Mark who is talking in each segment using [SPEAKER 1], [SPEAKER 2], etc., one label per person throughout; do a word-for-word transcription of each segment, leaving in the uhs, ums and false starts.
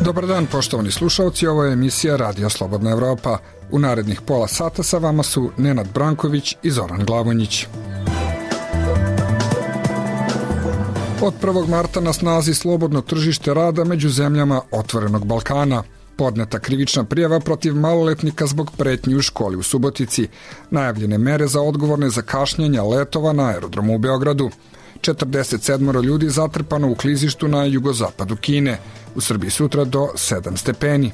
[SPEAKER 1] Dobar dan, poštovani slušalci, ovo je emisija Radio Slobodna Evropa. U narednih pola sata sa vama su Nenad Branković i Zoran Glavonjić. Od prvog marta na snazi slobodno tržište rada među zemljama Otvorenog Balkana. Podneta krivična prijava protiv maloletnika zbog pretnji u školi u Subotici. Najavljene mere za odgovorne za kašnjenja letova na aerodromu u Beogradu. četrdeset sedam ljudi zatrpano u klizištu na jugozapadu Kine. U Srbiji sutra do sedam stepeni.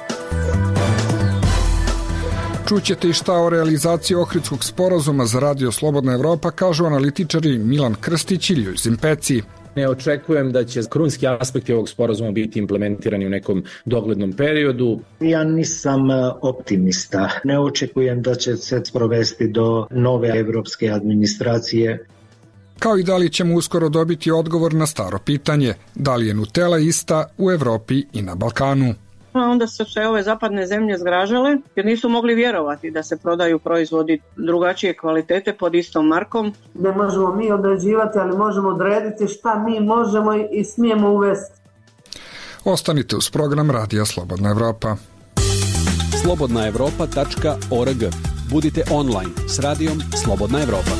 [SPEAKER 1] Čućete i šta o realizaciji Ohridskog sporazuma za Radio Slobodna Evropa kažu analitičari Milan Krstić i Ljuzin Peci.
[SPEAKER 2] Ne očekujem da će krunski aspekti ovog sporazuma biti implementirani u nekom doglednom periodu.
[SPEAKER 3] Ja nisam optimista. Ne očekujem da će se sprovesti do nove evropske administracije.
[SPEAKER 1] Kao i da li ćemo uskoro dobiti odgovor na staro pitanje, da li je Nutella ista u Evropi i na Balkanu.
[SPEAKER 4] Onda su se ove zapadne zemlje zgražale jer nisu mogli vjerovati da se prodaju proizvodi drugačije kvalitete pod istom markom.
[SPEAKER 5] Ne možemo mi određivati, ali možemo odrediti šta mi možemo i smijemo uvesti.
[SPEAKER 1] Ostanite uz program Radija Slobodna Evropa.
[SPEAKER 6] slobodna evropa tačka org. Budite online s Radijom Slobodna Evropa.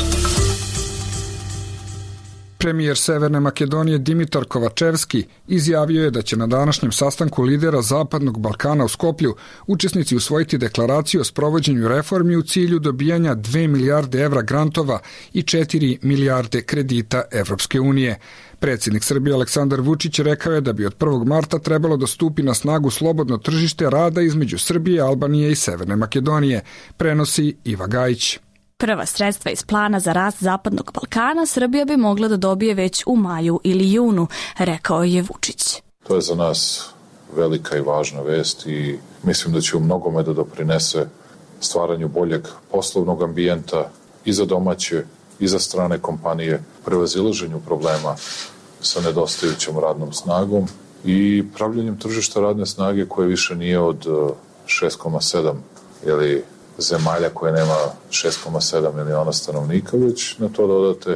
[SPEAKER 1] Premijer Severne Makedonije Dimitar Kovačevski izjavio je da će na današnjem sastanku lidera Zapadnog Balkana u Skoplju učesnici usvojiti deklaraciju o sprovođenju reformi u cilju dobijanja dve milijarde evra grantova i četiri milijarde kredita Evropske unije. Predsjednik Srbije Aleksandar Vučić rekao je da bi od prvog marta trebalo da stupi na snagu slobodno tržište rada između Srbije, Albanije i Severne Makedonije, prenosi Iva Gajić.
[SPEAKER 7] Prva sredstva iz plana za rast Zapadnog Balkana Srbija bi mogla da dobije već u maju ili junu, rekao je Vučić.
[SPEAKER 8] To je za nas velika i važna vest i mislim da će u mnogome da doprinese stvaranju boljeg poslovnog ambijenta i za domaće i za strane kompanije, prevazilaženju problema sa nedostajućom radnom snagom i pravljenjem tržišta radne snage koje više nije od šest zarez sedam ili zemalja koje nema šest zarez sedam miliona stanovnika, već na to dodate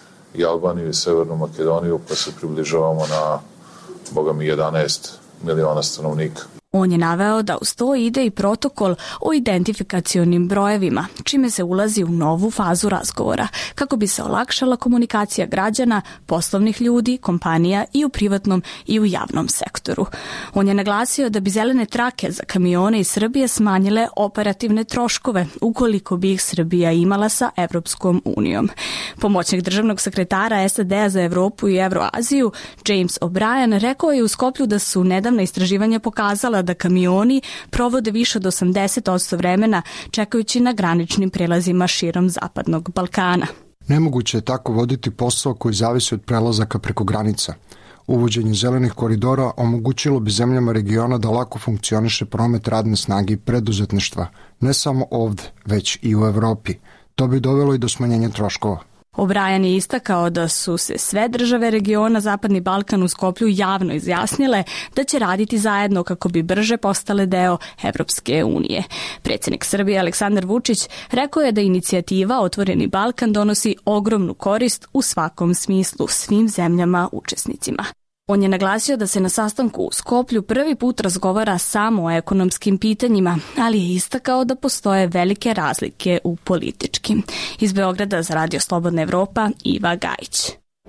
[SPEAKER 8] i Albaniju i Severnu Makedoniju, pa se približavamo na, boga mi, jedanaest miliona stanovnika.
[SPEAKER 7] On je naveo da uz to ide i protokol o identifikacionim brojevima, čime se ulazi u novu fazu razgovora, kako bi se olakšala komunikacija građana, poslovnih ljudi, kompanija i u privatnom i u javnom sektoru. On je naglasio da bi zelene trake za kamione iz Srbije smanjile operativne troškove, ukoliko bi ih Srbija imala sa Evropskom unijom. Pomoćnik državnog sekretara S A D-a za Evropu i Evroaziju, James O'Brien, rekao je u Skoplju da su nedavna istraživanja pokazala da kamioni provode više od osamdeset posto vremena čekajući na graničnim prelazima širom Zapadnog Balkana.
[SPEAKER 9] Nemoguće je tako voditi posao koji zavisi od prelazaka preko granica. Uvođenje zelenih koridora omogućilo bi zemljama regiona da lako funkcioniše promet radne snage i preduzetništva, ne samo ovde, već i u Evropi. To bi dovelo i do smanjenja troškova.
[SPEAKER 7] O'Brien je istakao da su se sve države regiona Zapadni Balkan u Skoplju javno izjasnile da će raditi zajedno kako bi brže postale deo Evropske unije. Predsjednik Srbije Aleksandar Vučić rekao je da inicijativa Otvoreni Balkan donosi ogromnu korist u svakom smislu svim zemljama učesnicima. On je naglasio da se na sastanku u Skoplju prvi put razgovara samo o ekonomskim pitanjima, ali je istakao da postoje velike razlike u političkim. Iz Beograda za Radio Slobodna Evropa, Iva Gajić.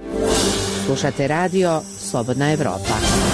[SPEAKER 10] Slušate Radio Slobodna Evropa.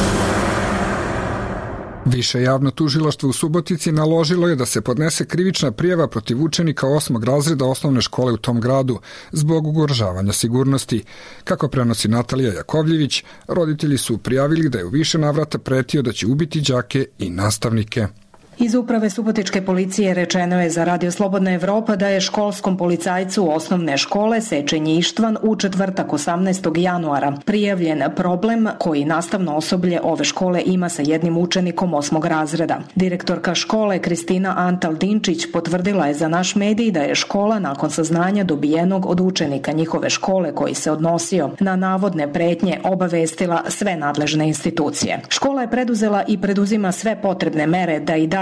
[SPEAKER 1] Više javno tužilaštvo u Subotici naložilo je da se podnese krivična prijava protiv učenika osmog razreda osnovne škole u tom gradu zbog ugrožavanja sigurnosti. Kako prenosi Natalija Jakovljević, roditelji su prijavili da je u više navrata pretio da će ubiti đake i nastavnike.
[SPEAKER 11] Iz uprave Subotičke policije rečeno je za Radio Slobodna Evropa da je školskom policajcu osnovne škole Sečenji Ištvan u četvrtak osamnaestog januara prijavljen problem koji nastavno osoblje ove škole ima sa jednim učenikom osmog razreda. Direktorka škole Kristina Antal-Dinčić potvrdila je za naš medij da je škola nakon saznanja dobijenog od učenika njihove škole koji se odnosio na navodne pretnje obavestila sve nadležne institucije. Škola je preduzela i preduzima sve potrebne mere da i dalje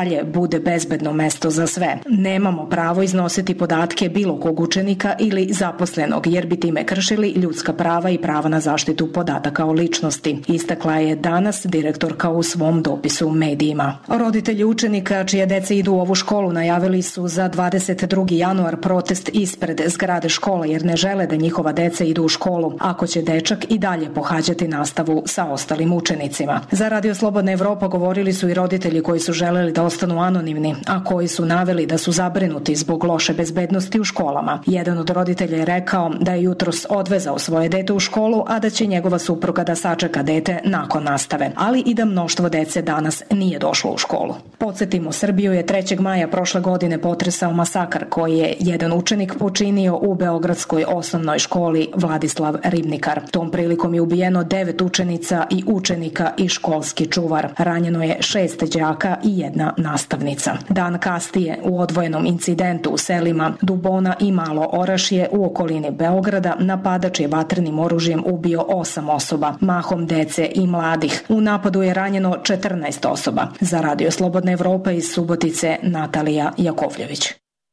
[SPEAKER 11] dalje bude bezbedno mesto za sve. Nemamo pravo iznositi podatke bilo kog učenika ili zaposlenog, jer bi time kršili ljudska prava i prava na zaštitu podataka o ličnosti, istakla je danas direktorka u svom dopisu u medijima. Roditelji učenika čije dece idu u ovu školu najavili su za dvadeset drugi januar protest ispred zgrade škole jer ne žele da njihova deca idu u školu, ako će dečak i dalje pohađati nastavu sa ostalim učenicima. Za Radio Slobodna Evropa govorili su i roditelji koji su želeli da ostanu anonimni, a koji su naveli da su zabrinuti zbog loše bezbednosti u školama. Jedan od roditelja je rekao da je jutros odvezao svoje dete u školu, a da će njegova supruga da sačeka dete nakon nastave, ali i da mnoštvo dece danas nije došlo u školu. Podsjetimo, Srbiju je trećeg maja prošle godine potresao masakar koji je jedan učenik počinio u beogradskoj osnovnoj školi Vladislav Ribnikar. Tom prilikom je ubijeno devet učenica i učenika i školski čuvar. Ranjeno je šest đaka i jedna nastavnica. Dan kasnije u odvojenom incidentu u selima Dubona i Malo Orašje u okolini Beograda napadač je vatrenim oružjem ubio osam osoba, mahom dece i mladih. U napadu je ranjeno četrnaest osoba. Za Radio Slobodna Evropa iz Subotice Natalija Jakovljević.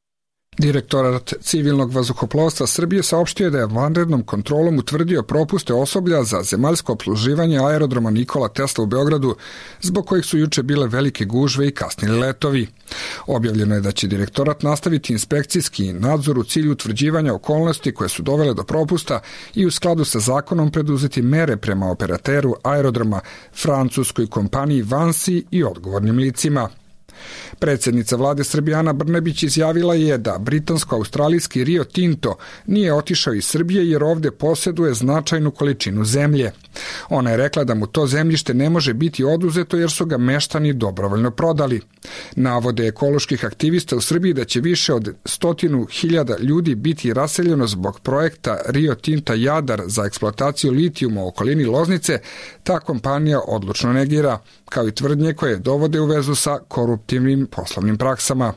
[SPEAKER 1] Direktorat civilnog vazduhoplovstva Srbije saopštio da je vanrednom kontrolom utvrdio propuste osoblja za zemaljsko opsluživanje aerodroma Nikola Tesla u Beogradu, zbog kojih su juče bile velike gužve i kasnili letovi. Objavljeno je da će direktorat nastaviti inspekcijski nadzor u cilju utvrđivanja okolnosti koje su dovele do propusta i u skladu sa zakonom preduzeti mere prema operateru aerodroma, francuskoj kompaniji Vansi i odgovornim licima. Predsjednica vlade Srbije Ana Brnabić izjavila je da britansko-australijski Rio Tinto nije otišao iz Srbije jer ovde posjeduje značajnu količinu zemlje. Ona je rekla da mu to zemljište ne može biti oduzeto jer su ga meštani dobrovoljno prodali. Navode ekoloških aktivista u Srbiji da će više od stotinu hiljada ljudi biti raseljeno zbog projekta Rio Tinta Jadar za eksploataciju litijuma u okolini Loznice, ta kompanija odlučno negira, kao i tvrdnje koje dovode u vezu sa koruptivnim poslovnim praksama.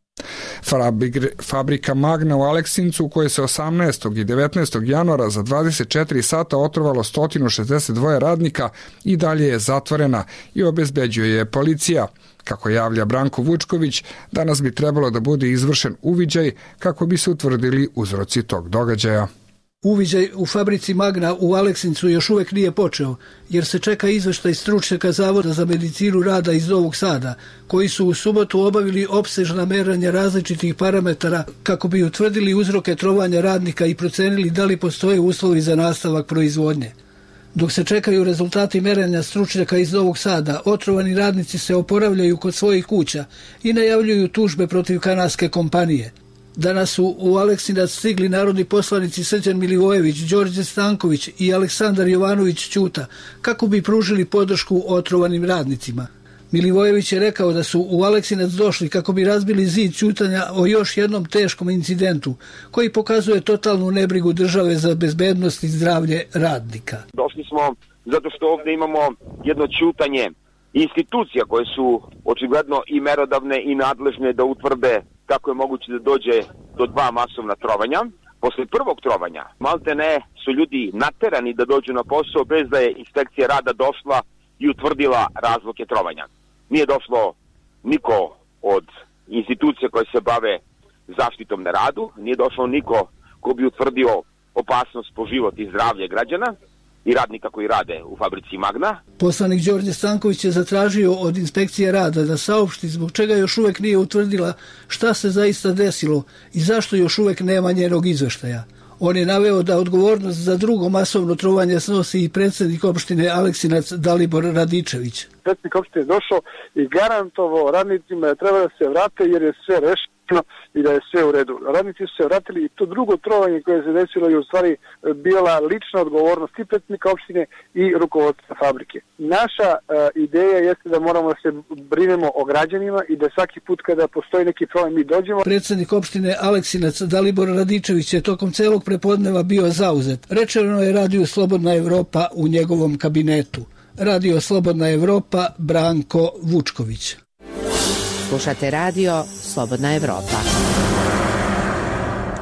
[SPEAKER 1] Fabrika Magna u Aleksincu, u kojoj se osamnaestog i devetnaestog januara za dvadeset četiri sata otrovalo sto šezdeset dva radnika, i dalje je zatvorena i obezbeđuje je policija. Kako javlja Branko Vučković, danas bi trebalo da bude izvršen uviđaj kako bi se utvrdili uzroci tog događaja.
[SPEAKER 12] Uviđaj u fabrici Magna u Aleksincu još uvek nije počeo, jer se čeka izveštaj stručnjaka Zavoda za medicinu rada iz Novog Sada, koji su u subotu obavili opsežna meranja različitih parametara kako bi utvrdili uzroke trovanja radnika i procenili da li postoje uslovi za nastavak proizvodnje. Dok se čekaju rezultati merenja stručnjaka iz Novog Sada, otrovani radnici se oporavljaju kod svojih kuća i najavljuju tužbe protiv kanadske kompanije. Danas su u Aleksinac stigli narodni poslanici Srđan Milivojević, Đorđe Stanković i Aleksandar Jovanović Ćuta kako bi pružili podršku otrovanim radnicima. Milivojević je rekao da su u Aleksinac došli kako bi razbili zid ćutanja o još jednom teškom incidentu koji pokazuje totalnu nebrigu države za bezbednost i zdravlje radnika.
[SPEAKER 13] Došli smo zato što ovdje imamo jedno ćutanje institucija koje su očigledno i merodavne i nadležne da utvrde kako je moguće da dođe do dva masovna trovanja. Posle prvog trovanja, malte ne, su ljudi naterani da dođu na posao bez da je inspekcija rada došla i utvrdila razloge trovanja. Nije došlo niko od institucija koje se bave zaštitom na radu, nije došlo niko ko bi utvrdio opasnost po život i zdravlje građana i radnika koji rade u fabrici Magna.
[SPEAKER 12] Poslanik Đorđe Stanković je zatražio od inspekcije rada da saopšti zbog čega još uvek nije utvrdila šta se zaista desilo i zašto još uvek nema njenog izveštaja. On je naveo da odgovornost za drugo masovno trovanje snosi i predsjednik opštine Aleksinac Dalibor Radičević.
[SPEAKER 14] Predsjednik opštine je došao i garantovao radnicima da treba da se vrate jer je sve rešeno i da je sve u redu. Radnici su se vratili i to drugo trovanje koje se desilo je u stvari bila lična odgovornost i predsjednika opštine i rukovodstva fabrike. Naša uh, ideja jeste da moramo da se brinemo o građanima i da svaki put kada postoji neki problem mi dođemo.
[SPEAKER 12] Predsjednik opštine Aleksinac Dalibor Radičević je tokom celog prepodneva bio zauzet. Rečeno je Radio Slobodna Evropa u njegovom kabinetu. Radio Slobodna Evropa, Branko Vučković.
[SPEAKER 10] Slušate Radio Slobodna Evropa.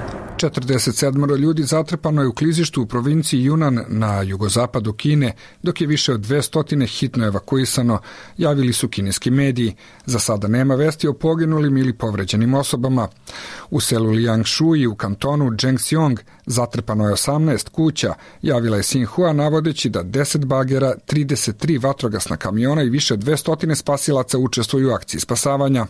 [SPEAKER 1] četrdeset sedam ljudi zatrpano je u klizištu u provinciji Junan na jugozapadu Kine, dok je više od dvesta hitno evakuisano, javili su kineski mediji. Za sada nema vesti o poginulim ili povređenim osobama. U selu Liangshui u kantonu Zhengxiong zatrpano je osamnaest kuća, javila je Xinhua navodeći da deset bagera, trideset tri vatrogasna kamiona i više od dvesta spasilaca učestvuju u akciji spasavanja.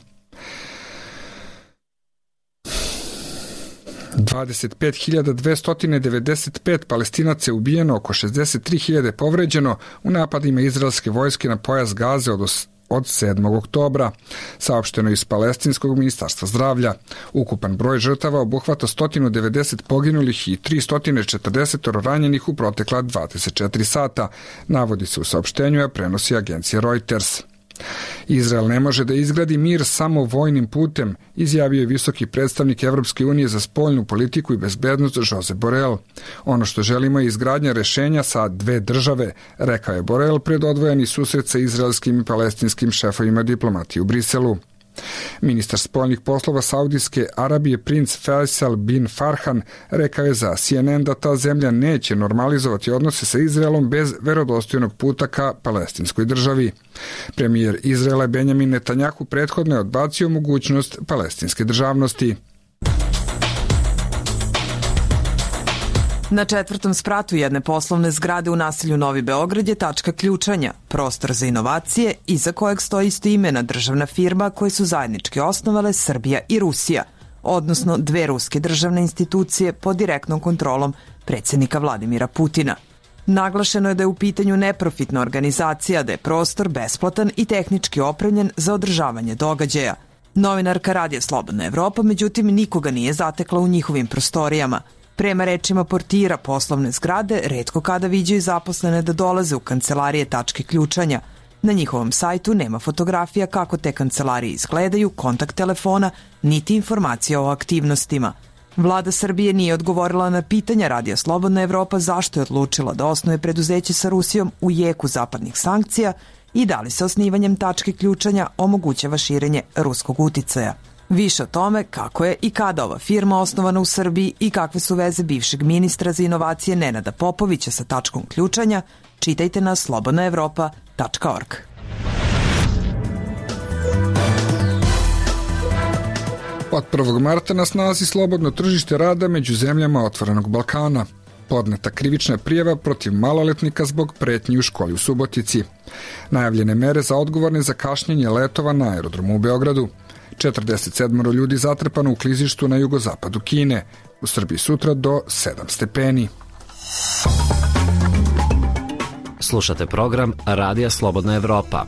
[SPEAKER 1] dvadeset pet hiljada dvesta devedeset pet Palestinaca je ubijeno, oko šezdeset tri hiljade povređeno u napadima izraelske vojske na pojas Gaze od od sedmog oktobra, saopšteno iz Palestinskog ministarstva zdravlja. Ukupan broj žrtava obuhvata sto devedeset poginulih i tristo četrdeset ranjenih u protekla dvadeset četiri sata, navodi se u saopštenju, a prenosi agencija Reuters. Izrael ne može da izgradi mir samo vojnim putem, izjavio je visoki predstavnik Evropske unije za spoljnu politiku i bezbednost Josep Borrell. Ono što želimo je izgradnja rešenja sa dve države, rekao je Borrell pred odvojeni susret sa izraelskim i palestinskim šefovima diplomatije u Briselu. Ministar spoljnih poslova Saudijske Arabije princ Faisal bin Farhan rekao je za C N N da ta zemlja neće normalizovati odnose sa Izraelom bez verodostojnog puta ka palestinskoj državi. Premijer Izraela Benjamin Netanjahu prethodno je odbacio mogućnost palestinske državnosti.
[SPEAKER 15] Na četvrtom spratu jedne poslovne zgrade u naselju Novi Beograd je tačka ključanja, prostor za inovacije iza kojeg stoji istoimena državna firma koje su zajednički osnovale Srbija i Rusija, odnosno dve ruske državne institucije pod direktnom kontrolom predsjednika Vladimira Putina. Naglašeno je da je u pitanju neprofitna organizacija, da je prostor besplatan i tehnički opremljen za održavanje događaja. Novinarka Radija Slobodna Evropa, međutim, nikoga nije zatekla u njihovim prostorijama. Prema rečima portira poslovne zgrade, retko kada viđaju zaposlene da dolaze u kancelarije tačke ključanja. Na njihovom sajtu nema fotografija kako te kancelarije izgledaju, kontakt telefona, niti informacija o aktivnostima. Vlada Srbije nije odgovorila na pitanja Radija Slobodna Evropa zašto je odlučila da osnuje preduzeće sa Rusijom u jeku zapadnih sankcija i da li se osnivanjem tačke ključanja omogućava širenje ruskog uticaja. Više o tome kako je i kada ova firma osnovana u Srbiji i kakve su veze bivšeg ministra za inovacije Nenada Popovića sa tačkom ključanja, čitajte na slobodna evropa tačka org.
[SPEAKER 1] Od prvog marta na snazi slobodno tržište rada među zemljama Otvorenog Balkana. Podneta krivična prijava protiv maloletnika zbog pretnji u školi u Subotici. Najavljene mere za odgovorne za kašnjenje letova na aerodromu u Beogradu. četrdeset sedam ljudi zatrpano u klizištu na jugozapadu Kine. U Srbiji sutra do sedam stepeni.
[SPEAKER 16] Slušate program Radija Slobodna Evropa.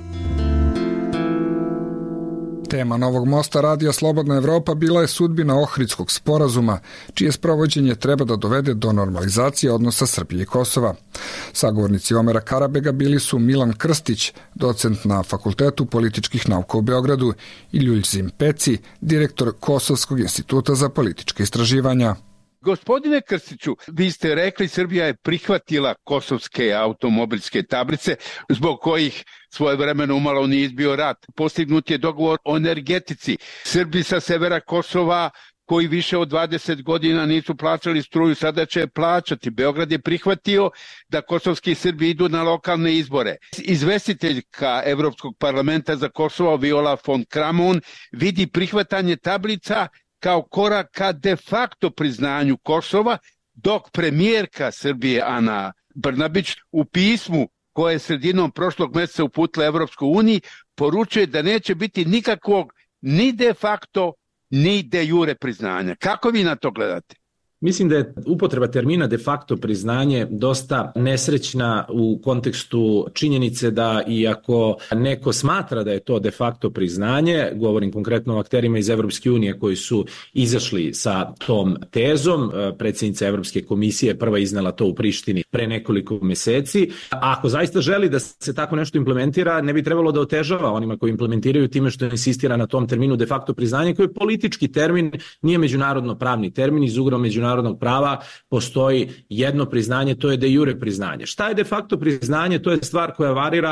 [SPEAKER 1] Tema Novog mosta Radija Slobodna Evropa bila je sudbina Ohridskog sporazuma, čije sprovođenje treba da dovede do normalizacije odnosa Srbije i Kosova. Sagovornici Omera Karabega bili su Milan Krstić, docent na Fakultetu političkih nauka u Beogradu, i Ljuljzim Peci, direktor Kosovskog instituta za političke istraživanja.
[SPEAKER 17] Gospodine Krstiću, vi ste rekli Srbija je prihvatila kosovske automobilske tablice zbog kojih svojevremeno umalo nije izbio rat. Postignut je dogovor o energetici. Srbi sa severa Kosova koji više od dvadeset godina nisu plaćali struju, sada će plaćati. Beograd je prihvatio da kosovski Srbi idu na lokalne izbore. Izvestiteljka Evropskog parlamenta za Kosovo Viola von Kramon vidi prihvatanje tablica kao korak ka de facto priznanju Kosova, dok premijerka Srbije Ana Brnabić u pismu koje je sredinom prošlog meseca uputila Evropskoj uniji poručuje da neće biti nikakvog ni de facto ni de jure priznanja. Kako vi na to gledate?
[SPEAKER 2] Mislim da je upotreba termina de facto priznanje dosta nesrećna u kontekstu činjenice da iako neko smatra da je to de facto priznanje, govorim konkretno o akterima iz Evropske unije koji su izašli sa tom tezom, predsjednica Evropske komisije prva iznala to u Prištini pre nekoliko meseci. A ako zaista želi da se tako nešto implementira, ne bi trebalo da otežava onima koji implementiraju time što insistira na tom terminu de facto priznanje, koji je politički termin, nije međunarodno pravni termin, iz ugla međunarodnog prava postoji jedno priznanje, to je de jure priznanje. Šta je de facto priznanje? To je stvar koja varira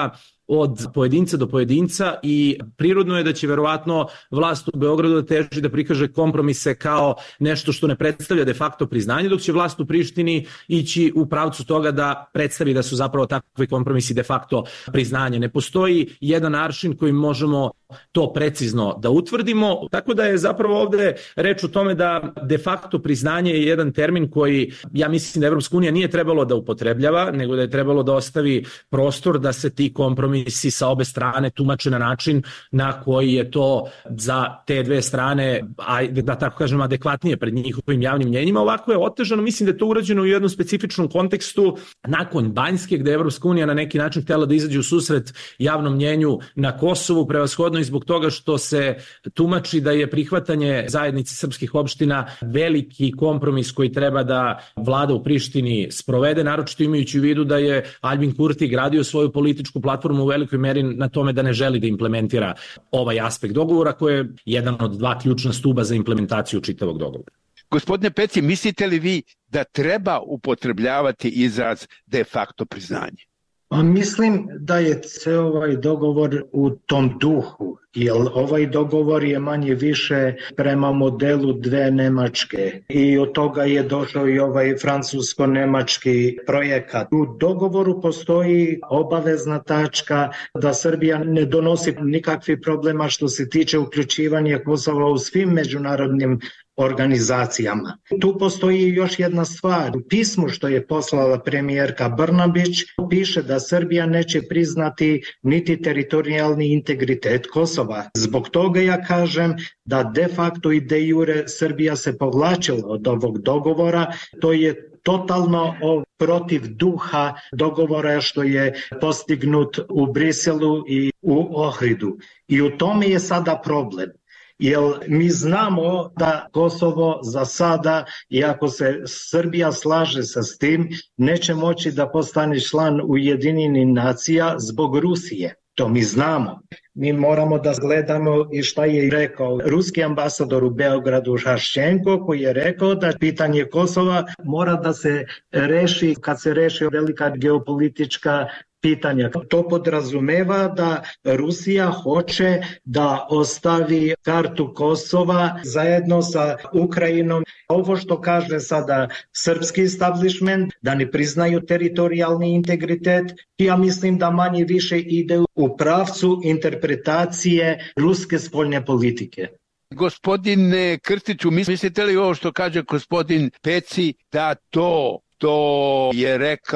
[SPEAKER 2] od pojedinca do pojedinca i prirodno je da će verovatno vlast u Beogradu da teži da prikaže kompromise kao nešto što ne predstavlja de facto priznanje, dok će vlast u Prištini ići u pravcu toga da predstavi da su zapravo takvi kompromisi de facto priznanje. Ne postoji jedan aršin kojim možemo to precizno da utvrdimo, tako da je zapravo ovde reč o tome da de facto priznanje je jedan termin koji ja mislim da Evropska unija nije trebalo da upotrebljava, nego da je trebalo da ostavi prostor da se ti kompromisi sa obe strane tumače na način na koji je to za te dve strane, da tako kažem, adekvatnije pred njihovim javnim mnjenjima. Ovako je otežano, mislim da je to urađeno u jednom specifičnom kontekstu nakon Banjske, gde je Evropska unija na neki način htela da izađe u susret javnom mnjenju na Kosovu, prevashodno i zbog toga što se tumači da je prihvatanje zajednice srpskih opština veliki kompromis koji treba da vlada u Prištini sprovede, naročito imajući u vidu da je Albin Kurti gradio svoju političku platformu u velikoj meri na tome da ne želi da implementira ovaj aspekt dogovora koji je jedan od dva ključna stuba za implementaciju čitavog dogovora.
[SPEAKER 17] Gospodine Peci, mislite li vi da treba upotrebljavati izraz de facto priznanje?
[SPEAKER 3] Pa mislim da je ceo ovaj dogovor u tom duhu, jer ovaj dogovor je manje više prema modelu dve Nemačke i od toga je došao i ovaj francusko-nemački projekat. U dogovoru postoji obavezna tačka da Srbija ne donosi nikakvih problema što se tiče uključivanja Kosova u svim međunarodnim organizacijama. Tu postoji još jedna stvar. U pismu što je poslala premijerka Brnabić piše da Srbija neće priznati niti teritorijalni integritet Kosova. Zbog toga ja kažem da de facto i de jure Srbija se povlačila od ovog dogovora. To je totalno protiv duha dogovora što je postignut u Briselu i u Ohridu. I u tome je sada problem. Jer mi znamo da Kosovo za sada, iako se Srbija slaže sa tim, neće moći da postane član Ujedinjenih nacija zbog Rusije. To mi znamo. Mi moramo da gledamo i šta je rekao ruski ambasador u Beogradu Haščenko, koji je rekao da pitanje Kosova mora da se reši kad se reši velika geopolitička pitanja. To podrazumeva da Rusija hoće da ostavi kartu Kosova zajedno sa Ukrajinom. Ovo što kaže sada srpski establishment, da ne priznaju teritorijalni integritet, ja mislim da manje više ide u pravcu interpretacije ruske spoljne politike.
[SPEAKER 17] Gospodine Krstiću, mislite li ovo što kaže gospodin Peci da to To je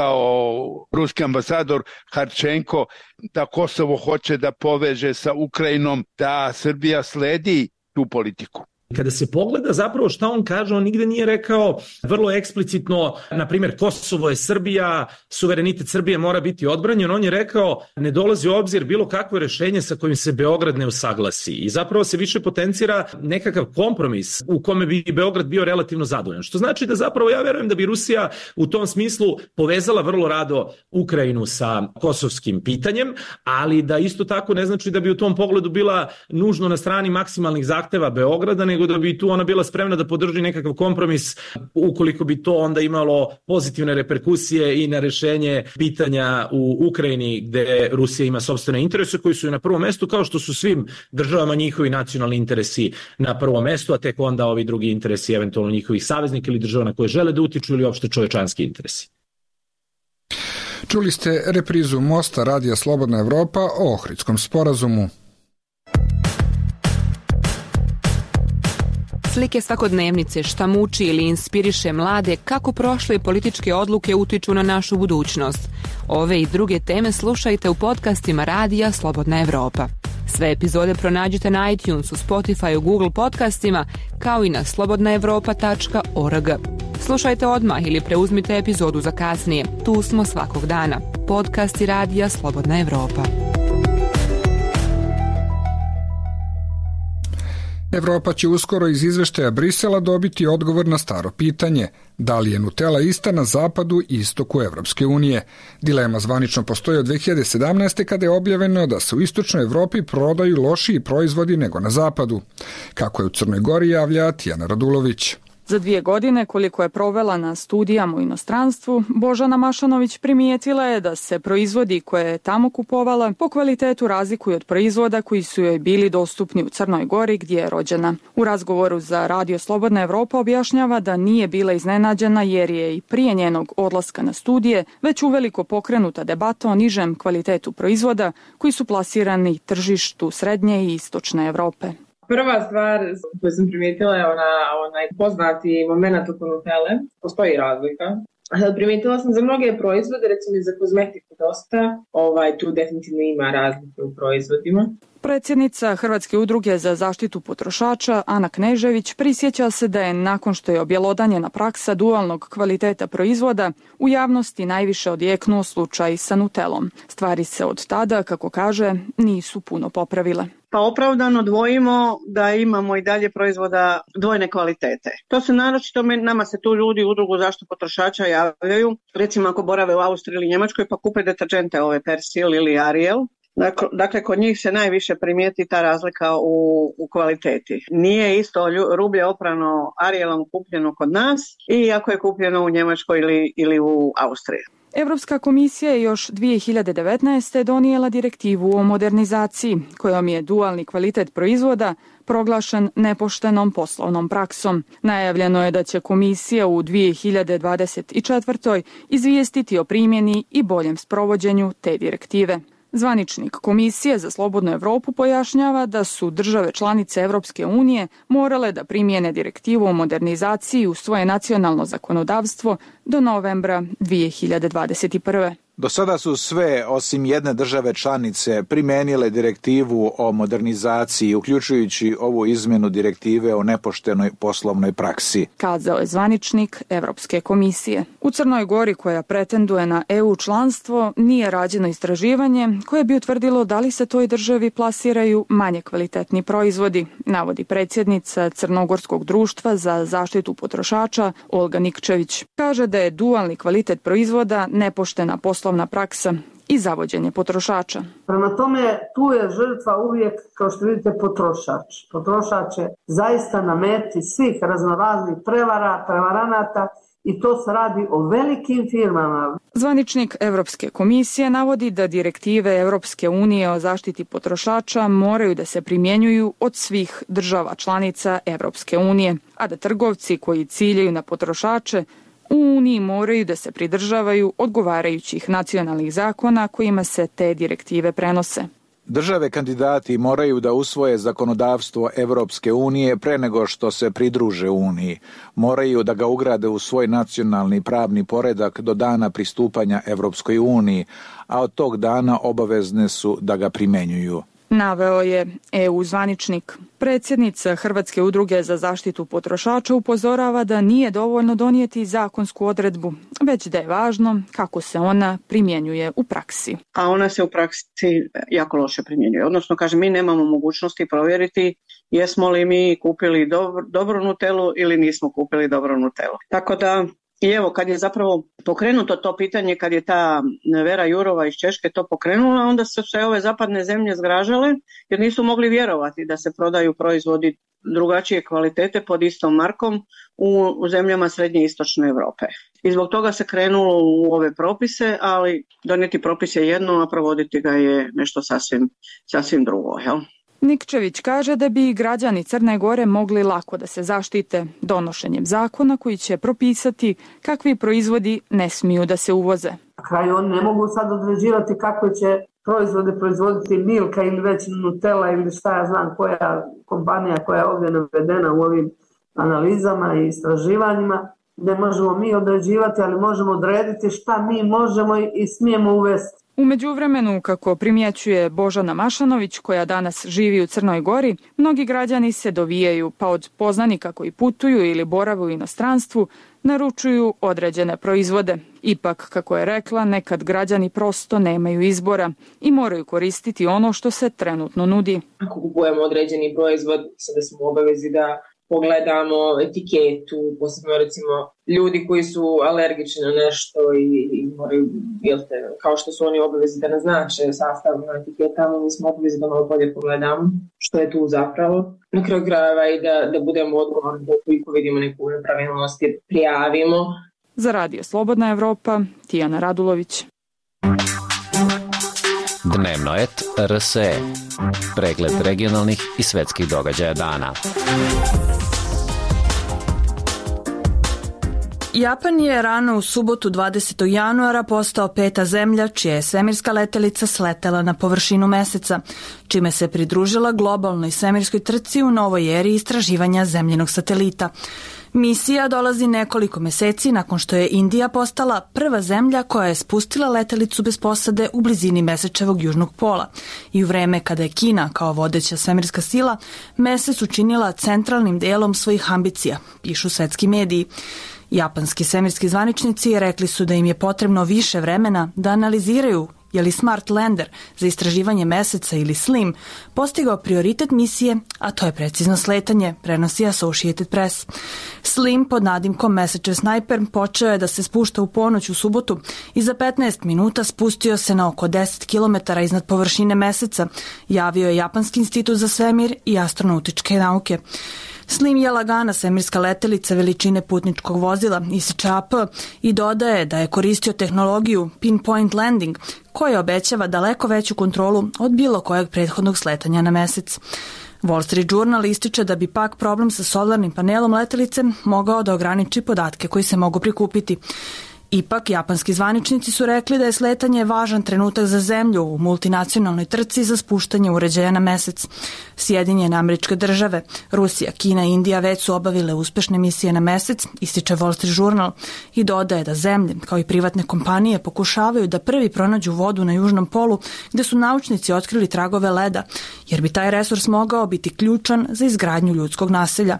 [SPEAKER 17] rekao ruski ambasador Harčenko, da Kosovo hoće da poveže sa Ukrajinom, da Srbija sledi tu politiku?
[SPEAKER 2] Kada se pogleda zapravo šta on kaže, on nigde nije rekao vrlo eksplicitno, na primjer, Kosovo je Srbija, suverenitet Srbije mora biti odbranjen. On je rekao ne dolazi u obzir bilo kakvo rešenje sa kojim se Beograd ne usaglasi. I zapravo se više potencira nekakav kompromis u kome bi Beograd bio relativno zadovoljan. Što znači da zapravo ja verujem da bi Rusija u tom smislu povezala vrlo rado Ukrajinu sa kosovskim pitanjem, ali da isto tako ne znači da bi u tom pogledu bila nužno na strani maksimalnih zahteva Beograda, nego da bi tu ona bila spremna da podrži nekakav kompromis ukoliko bi to onda imalo pozitivne reperkusije i na rešenje pitanja u Ukrajini gde Rusija ima sopstvene interese koji su na prvom mestu, kao što su svim državama njihovi nacionalni interesi na prvom mestu, a tek onda ovi drugi interesi eventualno njihovih saveznika ili država na koje žele da utiču ili opšte čovečanski interesi.
[SPEAKER 1] Čuli ste reprizu Mosta Radija Slobodna Evropa o Ohridskom sporazumu.
[SPEAKER 18] Slike svakodnevnice, šta muči ili inspiriše mlade, kako prošle političke odluke utiču na našu budućnost. Ove i druge teme slušajte u podcastima Radija Slobodna Evropa. Sve epizode pronađite na iTunesu, Spotify, Google podcastima, kao i na slobodna evropa tačka org. Slušajte odmah ili preuzmite epizodu za kasnije. Tu smo svakog dana. Podcasti Radija Slobodna Evropa.
[SPEAKER 1] Evropa će uskoro iz izveštaja Brisela dobiti odgovor na staro pitanje, da li je Nutella ista na zapadu i istoku Evropske unije. Dilema zvanično postoji od dve hiljade sedamnaeste. kada je objavljeno da se u istočnoj Evropi prodaju lošiji proizvodi nego na zapadu. Kako je u Crnoj Gori, javlja Tijana Radulović.
[SPEAKER 19] Za dvije godine koliko je provela na studijama u inostranstvu, Božana Mašanović primijetila je da se proizvodi koje je tamo kupovala po kvalitetu razlikuju od proizvoda koji su joj bili dostupni u Crnoj Gori gdje je rođena. U razgovoru za Radio Slobodna Evropa objašnjava da nije bila iznenađena jer je i prije njenog odlaska na studije već uveliko pokrenuta debata o nižem kvalitetu proizvoda koji su plasirani tržištu srednje i istočne Evrope.
[SPEAKER 20] Prva stvar koju sam primijetila je ona, onaj poznati moment oko Nutelle. Postoji razlika. Primijetila sam za mnoge proizvode, recimo za kozmetiku dosta, ovaj, tu definitivno ima razlike u proizvodima.
[SPEAKER 19] Predsjednica Hrvatske udruge za zaštitu potrošača Ana Knežević prisjeća se da je nakon što je objelodanjena praksa dualnog kvaliteta proizvoda u javnosti najviše odjeknuo slučaj sa Nutellom. Stvari se od tada, kako kaže, nisu puno popravile.
[SPEAKER 4] Pa opravdano dvojimo da imamo i dalje proizvoda dvojne kvalitete. To se naročito, nama se tu ljudi u udrugu zaštitu potrošača javljaju, recimo ako borave u Austriji ili Njemačkoj pa kupe deterđente ove Persil ili Ariel. Dakle, kod njih se najviše primijeti ta razlika u, u kvaliteti. Nije isto rublje oprano Arielom kupljeno kod nas i ako je kupljeno u Njemačkoj ili, ili u Austriji.
[SPEAKER 19] Europska komisija je još dvije hiljade devetnaeste. donijela direktivu o modernizaciji, kojom je dualni kvalitet proizvoda proglašen nepoštenom poslovnom praksom. Najavljeno je da će komisija u dvije hiljade dvadeset četvrtoj. izvijestiti o primjeni i boljem sprovođenju te direktive. Zvaničnik Komisije za slobodnu Evropu pojašnjava da su države članice Evropske unije morale da primijene direktivu o modernizaciji u svoje nacionalno zakonodavstvo do novembra dvije hiljade dvadeset prve.
[SPEAKER 21] Do sada su sve, osim jedne države članice, primijenile direktivu o modernizaciji, uključujući ovu izmjenu direktive o nepoštenoj poslovnoj praksi,
[SPEAKER 19] kazao je zvaničnik Evropske komisije. U Crnoj Gori, koja pretenduje na E U članstvo, nije rađeno istraživanje koje bi utvrdilo da li se toj državi plasiraju manje kvalitetni proizvodi, navodi predsjednica Crnogorskog društva za zaštitu potrošača Olga Nikčević. Kaže da je dualni kvalitet proizvoda nepoštena poslovna poslovna praksa i zavođenje potrošača.
[SPEAKER 5] Prema tome, tu je žrtva uvijek, kao što vidite, potrošač. Potrošač je zaista na meti svih raznoraznih prevara, prevaranata i to se radi o velikim firmama.
[SPEAKER 19] Zvaničnik Evropske komisije navodi da direktive Evropske unije o zaštiti potrošača moraju da se primjenjuju od svih država članica Evropske unije, a da trgovci koji ciljaju na potrošače u Uniji moraju da se pridržavaju odgovarajućih nacionalnih zakona kojima se te direktive prenose.
[SPEAKER 21] Države kandidati moraju da usvoje zakonodavstvo Evropske unije pre nego što se pridruže Uniji. Moraju da ga ugrade u svoj nacionalni pravni poredak do dana pristupanja Evropskoj uniji, a od tog dana obavezne su da ga primenjuju.
[SPEAKER 19] Naveo je E U zvaničnik. Predsjednica Hrvatske udruge za zaštitu potrošača upozorava da nije dovoljno donijeti zakonsku odredbu, već da je važno kako se ona primjenjuje u praksi.
[SPEAKER 4] A ona se u praksi jako loše primjenjuje. Odnosno, kaže, mi nemamo mogućnosti provjeriti jesmo li mi kupili dobro, dobru Nutellu ili nismo kupili dobru Nutellu. Tako da, i evo, kad je zapravo pokrenuto to pitanje, kad je ta Vera Jurova iz Češke to pokrenula, onda su se ove zapadne zemlje zgražale jer nisu mogli vjerovati da se prodaju proizvodi drugačije kvalitete pod istom markom u, u zemljama srednje i istočne Europe. I zbog toga se krenulo u ove propise, ali donijeti propis je jedno, a provoditi ga je nešto sasvim, sasvim drugo, jel?
[SPEAKER 19] Nikčević kaže da bi građani Crne Gore mogli lako da se zaštite donošenjem zakona koji će propisati kakvi proizvodi ne smiju da se uvoze.
[SPEAKER 5] Na kraju oni ne mogu sad određivati kako će proizvode proizvoditi Milka ili već Nutella ili šta ja znam koja kompanija koja je ovdje navedena u ovim analizama i istraživanjima. Ne možemo mi određivati, ali možemo odrediti šta mi možemo i smijemo uvesti.
[SPEAKER 19] U međuvremenu, kako primjećuje Božana Mašanović, koja danas živi u Crnoj Gori, mnogi građani se dovijaju, pa od poznanika koji putuju ili borave u inostranstvu, naručuju određene proizvode. Ipak, kako je rekla, nekad građani prosto nemaju izbora i moraju koristiti ono što se trenutno nudi.
[SPEAKER 20] Ako kupujemo određeni proizvod, sada smo u obavezi da pogledamo etiketu, posebno recimo ljudi koji su alergični na nešto i, i moraju, jel te, kao što su oni obavezi da naznače sastav na etiketama, mi smo obavezi da malo bolje pogledamo što je tu zapravo. Na kraju krajeva i da, da budemo odgovorni da ukoliko vidimo neku nepravilnost i prijavimo.
[SPEAKER 19] Za Radio Slobodna Evropa, Tijana Radulović.
[SPEAKER 16] Dnevno et R S E. Pregled regionalnih i svetskih događaja dana.
[SPEAKER 7] Japan je rano u subotu dvadesetog januara postao peta zemlja čija je svemirska letelica sletela na površinu meseca, čime se pridružila globalnoj svemirskoj trci u novoj eri istraživanja zemljinog satelita. Misija dolazi nekoliko meseci nakon što je Indija postala prva zemlja koja je spustila letelicu bez posade u blizini mesečevog južnog pola i u vreme kada je Kina kao vodeća svemirska sila mesec učinila centralnim delom svojih ambicija, pišu svetski mediji. Japanski svemirski zvaničnici rekli su da im je potrebno više vremena da analiziraju je li Smart Lander za istraživanje meseca ili SLIM postigao prioritet misije, a to je precizno sletanje, prenosi Associated Press. SLIM pod nadimkom Messenger Sniper počeo je da se spušta u ponoć u subotu i za petnaest minuta spustio se na oko deset kilometara iznad površine meseca, javio je Japanski institut za svemir i astronautičke nauke. SLIM je lagana svemirska letelica veličine putničkog vozila I S Č A P i dodaje da je koristio tehnologiju Pinpoint Landing koja obećava daleko veću kontrolu od bilo kojeg prethodnog sletanja na mesec. Wall Street Journal ističe da bi pak problem sa solarnim panelom letelice mogao da ograniči podatke koji se mogu prikupiti. Ipak, japanski zvaničnici su rekli da je sletanje važan trenutak za zemlju u multinacionalnoj trci za spuštanje uređaja na mesec. Sjedinjene Američke Države, Rusija, Kina i Indija već su obavile uspešne misije na mesec, ističe Wall Street Journal, i dodaje da zemlje, kao i privatne kompanije, pokušavaju da prvi pronađu vodu na južnom polu gde su naučnici otkrili tragove leda, jer bi taj resurs mogao biti ključan za izgradnju ljudskog naselja.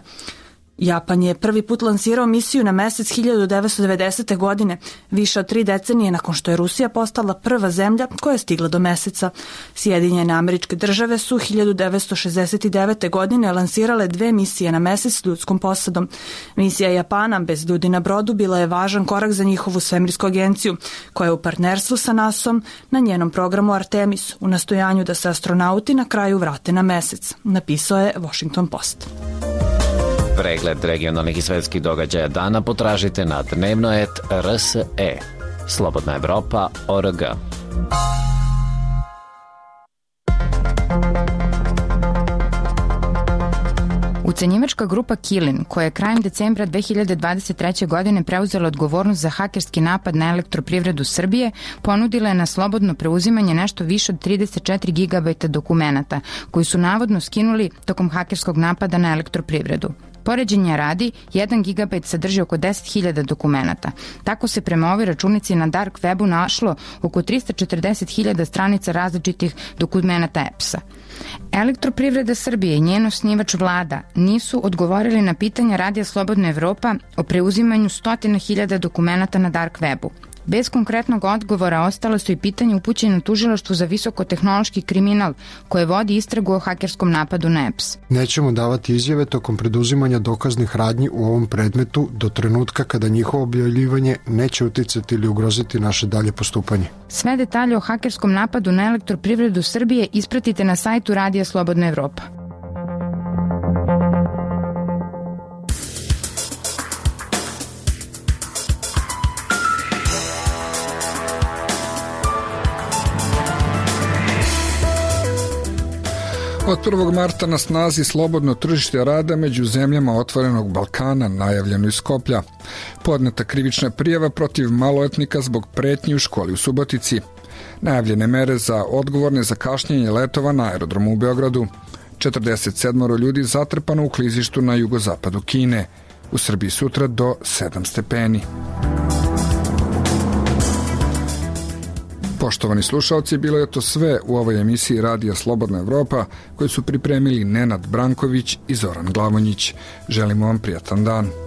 [SPEAKER 7] Japan je prvi put lansirao misiju na mesec hiljadu devetsto devedesete. godine, više od tri decenije nakon što je Rusija postala prva zemlja koja je stigla do meseca. Sjedinjene Američke Države su hiljadu devetsto šezdeset devete. godine lansirale dve misije na mesec s ljudskom posadom. Misija Japana bez ljudi na brodu bila je važan korak za njihovu svemirsku agenciju, koja je u partnerstvu sa nasom na njenom programu Artemis u nastojanju da se astronauti na kraju vrate na mesec, napisao je Washington Post.
[SPEAKER 16] Pregled regionalnih i svetskih događaja dana potražite na dnevno et R S E. Slobodna Evropa точка org.
[SPEAKER 6] Ucenjivačka grupa Kilin, koja je krajem decembra dve hiljade dvadeset treće. godine preuzela odgovornost za hakerski napad na elektroprivredu Srbije, ponudila je na slobodno preuzimanje nešto više od trideset četiri gigabajta dokumenata, koji su navodno skinuli tokom hakerskog napada na elektroprivredu. Poređenja radi, jedan gigabajt sadrži oko deset hiljada dokumenata. Tako se prema ovoj računici na dark webu našlo oko tristo četrdeset hiljada stranica različitih dokumenata E P S-a. Elektroprivreda Srbije i njen osnivač vlada nisu odgovorili na pitanja Radija Slobodna Evropa o preuzimanju stotina hiljada dokumenata na dark webu. Bez konkretnog odgovora ostale su i pitanje upućene tužilaštvu za visokotehnološki kriminal koje vodi istragu o hakerskom napadu na E P S.
[SPEAKER 9] Nećemo davati izjave tokom preduzimanja dokaznih radnji u ovom predmetu do trenutka kada njihovo objavljivanje neće uticati ili ugroziti naše dalje postupanje.
[SPEAKER 6] Sve detalje o hakerskom napadu na elektroprivredu Srbije ispratite na sajtu Radija Slobodna Evropa.
[SPEAKER 1] Od prvog marta na snazi slobodno tržište rada među zemljama Otvorenog Balkana, najavljeno iz Skoplja. Podneta krivična prijava protiv maloletnika zbog pretnji u školi u Subotici. Najavljene mere za odgovorne za kašnjenje letova na aerodromu u Beogradu. četrdeset sedam ljudi zatrpano u klizištu na jugozapadu Kine. U Srbiji sutra do sedam stepeni. Poštovani slušalci, bilo je to sve u ovoj emisiji Radija Slobodna Evropa koju su pripremili Nenad Branković i Zoran Glavonjić. Želimo vam prijatan dan.